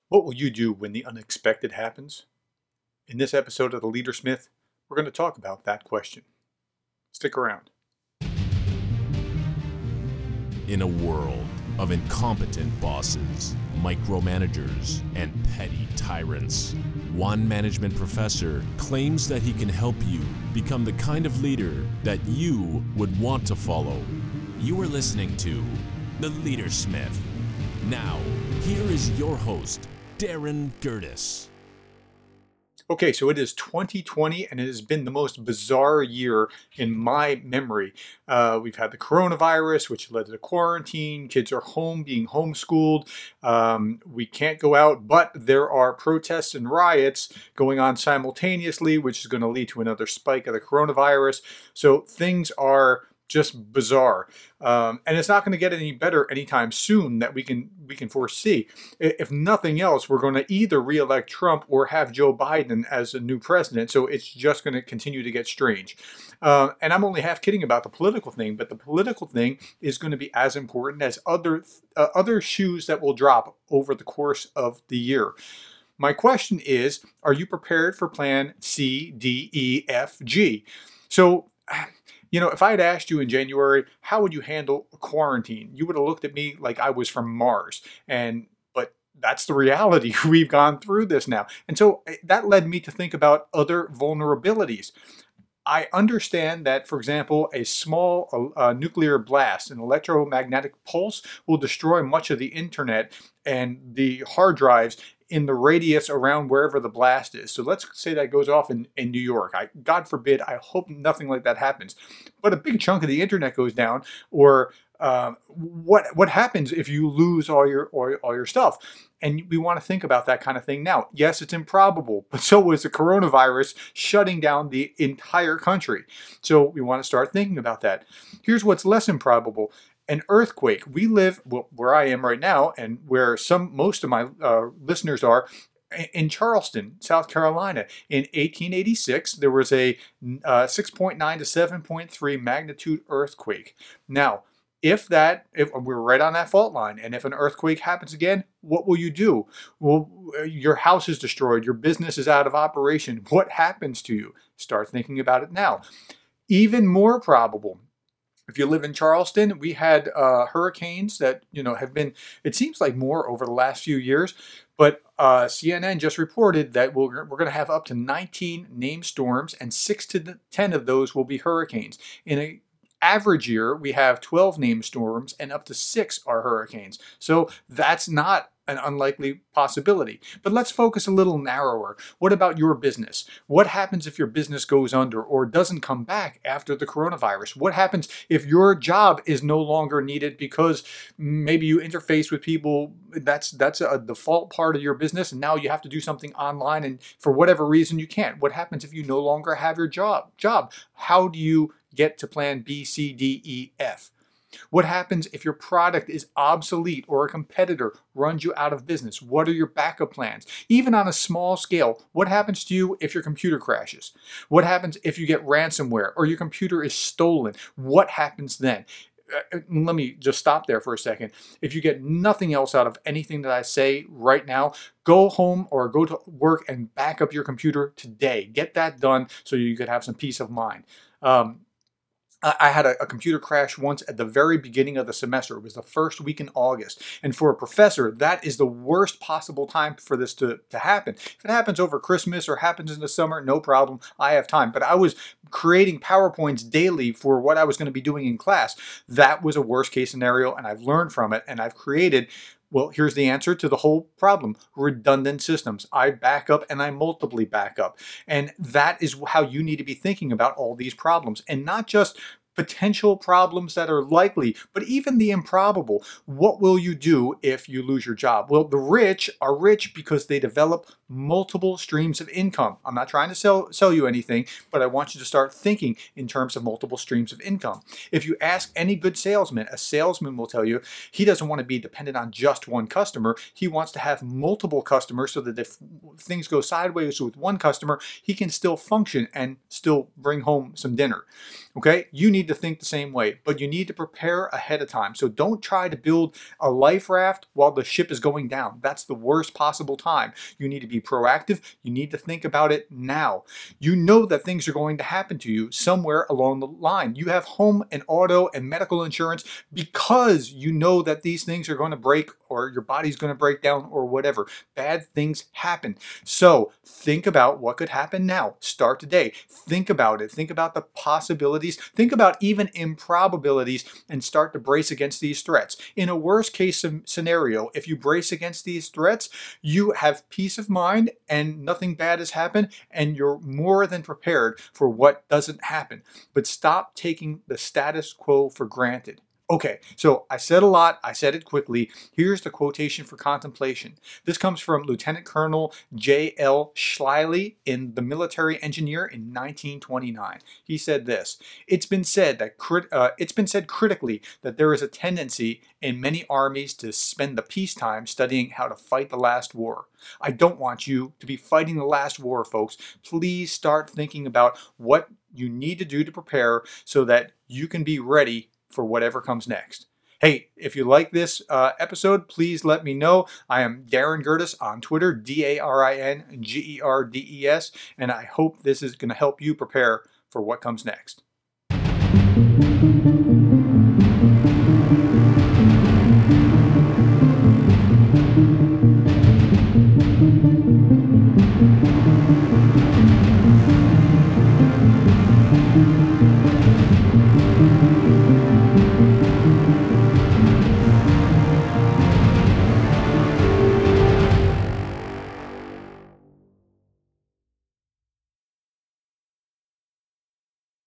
What will you do when the unexpected happens? In this episode of The Leadersmith, we're going to talk about that question. Stick around. In a world of incompetent bosses, micromanagers, and petty tyrants, one management professor claims that he can help you become the kind of leader that you would want to follow. You are listening to The Leadersmith. Now, here is your host, Darren Gertis. Okay, so it is 2020 and it has been the most bizarre year in my memory. We've had the coronavirus, which led to quarantine. Kids are home being homeschooled. We can't go out, but there are protests and riots going on simultaneously, which is going to lead to another spike of the coronavirus. So things are just bizarre, and it's not going to get any better anytime soon that we can foresee. If nothing else, we're going to either re-elect Trump or have Joe Biden as a new president. So it's just going to continue to get strange. And I'm only half kidding about the political thing, but the political thing is going to be as important as other shoes that will drop over the course of the year. My question is, are you prepared for plan C, D, E, F, G? So, if I had asked you in January, how would you handle a quarantine? You would have looked at me like I was from Mars. But that's the reality. We've gone through this now. And so that led me to think about other vulnerabilities. I understand that, for example, a small nuclear blast, an electromagnetic pulse, will destroy much of the internet and the hard drives in the radius around wherever the blast is. So let's say that goes off in New York. God forbid, I hope nothing like that happens. But a big chunk of the internet goes down, or what happens if you lose all your stuff? And we want to think about that kind of thing now. Yes, it's improbable, but so is the coronavirus shutting down the entire country. So we want to start thinking about that. Here's what's less improbable. An earthquake. We live where I am right now, and where most of my listeners are, in Charleston, South Carolina. In 1886, there was a 6.9 to 7.3 magnitude earthquake. Now, if we're right on that fault line, and if an earthquake happens again, what will you do? Well, your house is destroyed, your business is out of operation. What happens to you? Start thinking about it now. Even more probable, if you live in Charleston, we had hurricanes that have been, it seems like more over the last few years, but CNN just reported that we're going to have up to 19 named storms, and 6 to 10 of those will be hurricanes. In an average year, we have 12 named storms, and up to 6 are hurricanes. So that's not an unlikely possibility. But let's focus a little narrower. What about your business? What happens if your business goes under or doesn't come back after the coronavirus? What happens if your job is no longer needed because maybe you interface with people, that's a default part of your business, and now you have to do something online, and for whatever reason you can't? What happens if you no longer have your job? How do you get to plan B, C, D, E, F? What happens if your product is obsolete or a competitor runs you out of business? What are your backup plans? Even on a small scale, what happens to you if your computer crashes? What happens if you get ransomware or your computer is stolen? What happens then? Let me just stop there for a second. If you get nothing else out of anything that I say right now, go home or go to work and back up your computer today. Get that done so you could have some peace of mind. I had a computer crash once at the very beginning of the semester. It was the first week in August. And for a professor, that is the worst possible time for this to happen. If it happens over Christmas or happens in the summer, no problem. I have time. But I was creating PowerPoints daily for what I was going to be doing in class. That was a worst case scenario, and I've learned from it, and I've created, well, here's the answer to the whole problem: redundant systems. I back up and I multiply back up. And that is how you need to be thinking about all these problems, and not just potential problems that are likely, but even the improbable. What will you do if you lose your job? Well, the rich are rich because they develop multiple streams of income. I'm not trying to sell you anything, but I want you to start thinking in terms of multiple streams of income. If you ask any good salesman, a salesman will tell you he doesn't want to be dependent on just one customer. He wants to have multiple customers so that if things go sideways with one customer, he can still function and still bring home some dinner. Okay? You need need to think the same way, but you need to prepare ahead of time. So don't try to build a life raft while the ship is going down. That's the worst possible time. You need to be proactive. You need to think about it now. You know that things are going to happen to you somewhere along the line. You have home and auto and medical insurance because you know that these things are going to break, or your body's going to break down, or whatever. Bad things happen. So think about what could happen now. Start today. Think about it. Think about the possibilities. Think about even improbabilities and start to brace against these threats. In a worst case scenario, if you brace against these threats, you have peace of mind and nothing bad has happened, and you're more than prepared for what doesn't happen. But stop taking the status quo for granted. Okay, so I said a lot. I said it quickly. Here's the quotation for contemplation. This comes from Lieutenant Colonel J.L. Schley in The Military Engineer in 1929. He said this: It's been said critically that there is a tendency in many armies to spend the peacetime studying how to fight the last war. I don't want you to be fighting the last war, folks. Please start thinking about what you need to do to prepare so that you can be ready for whatever comes next. Hey, if you like this episode, please let me know. I am Darren Gerdes on Twitter, DarinGerdes, and I hope this is going to help you prepare for what comes next.